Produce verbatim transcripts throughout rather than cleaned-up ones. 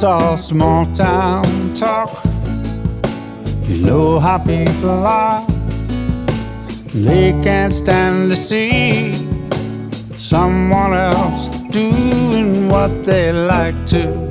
It's all small town talk. You know how people are. They can't stand to see someone else doing what they like to.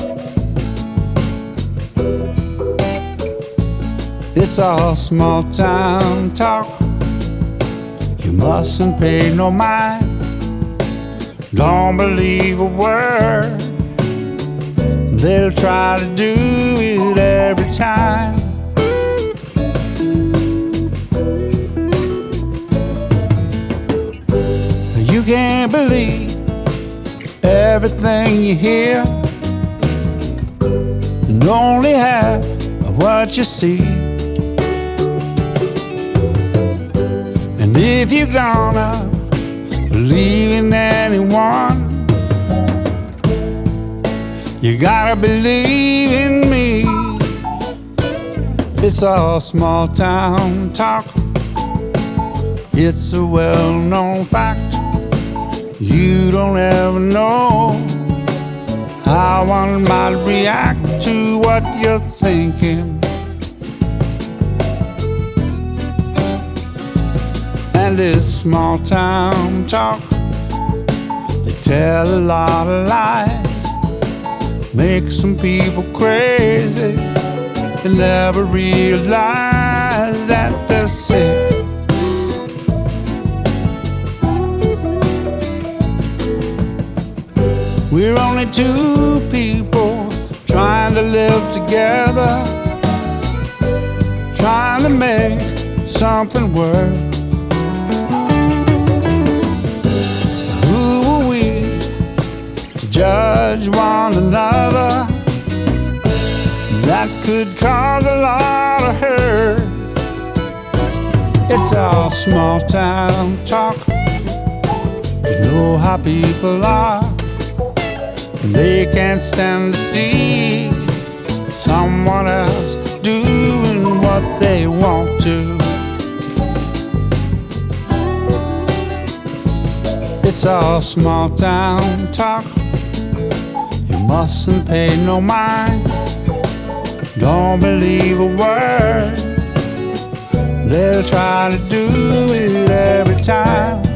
It's all small town talk. You mustn't pay no mind. Don't believe a word. They'll try to do it every time. You can't believe everything you hear, and only half of what you see. And if you're gonna believe in anyone, you gotta believe in me. It's all small town talk. It's a well-known fact. You don't ever know how one might react to what you're thinking. And it's small town talk. They tell a lot of lies, make some people crazy. They never realize that they're sick. We're only two people trying to live together, trying to make something work. Who are we to judge one another? That could cause a lot of hurt. It's all small town talk. You know how people are. They can't stand to see someone else doing what they want to. It's all small town talk. You mustn't pay no mind. Don't believe a word. They'll try to do it every time.